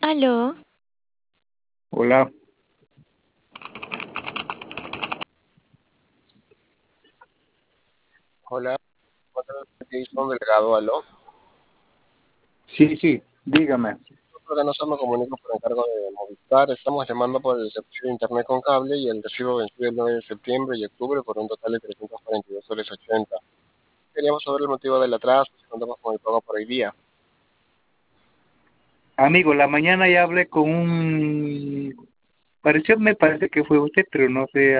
Aló, Hola, Hola, Jason Delgado, aló. sí, dígame. Nosotros me comunico por encargo de Movistar. Estamos llamando por el servicio de internet con cable y el recibo vencido el 9 de septiembre y octubre por un total de 342 soles 80. Queríamos saber el motivo del atraso, si contamos con el pago por hoy día. Amigo, la mañana ya hablé con me parece que fue usted, pero no sé,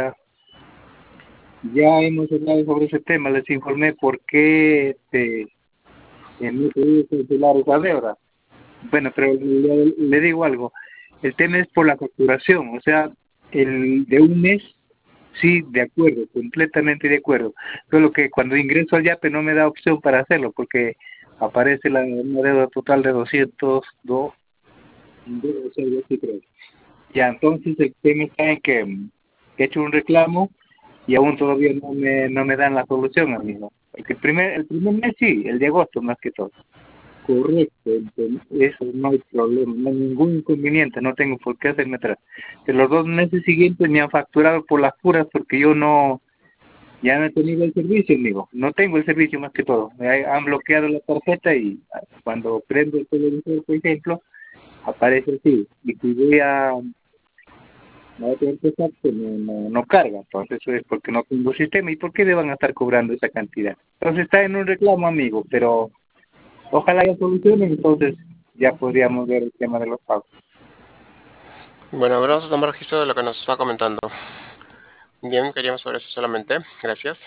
ya hemos hablado sobre ese tema, les informé por qué no he podido cancelar esa deuda. Bueno, pero le digo algo, el tema es por la facturación, o sea, el de un mes, sí, de acuerdo, completamente de acuerdo. Solo que cuando ingreso al YAPE no me da opción para hacerlo, porque aparece una deuda total de 202. Debe ser yo sí creo. Ya, entonces el tema está en que he hecho un reclamo y aún todavía no me dan la solución, amigo. Porque el primer mes sí, el de agosto más que todo. Correcto, entonces, eso no hay problema, no hay ningún inconveniente, no tengo por qué hacerme atrás. De los 2 meses siguientes me han facturado por las puras porque yo ya no he tenido el servicio, amigo. No tengo el servicio más que todo. Han bloqueado la tarjeta y cuando prendo el televisor, por ejemplo, aparece así. Y si voy a otra empresa, pues no carga. Entonces eso es porque no tengo sistema. ¿Y por qué le van a estar cobrando esa cantidad? Entonces está en un reclamo, amigo, pero ojalá haya soluciones, entonces ya podríamos ver el tema de los pagos. Bueno, ahora vamos a tomar registro de lo que nos está comentando. Bien, queríamos saber eso solamente. Gracias.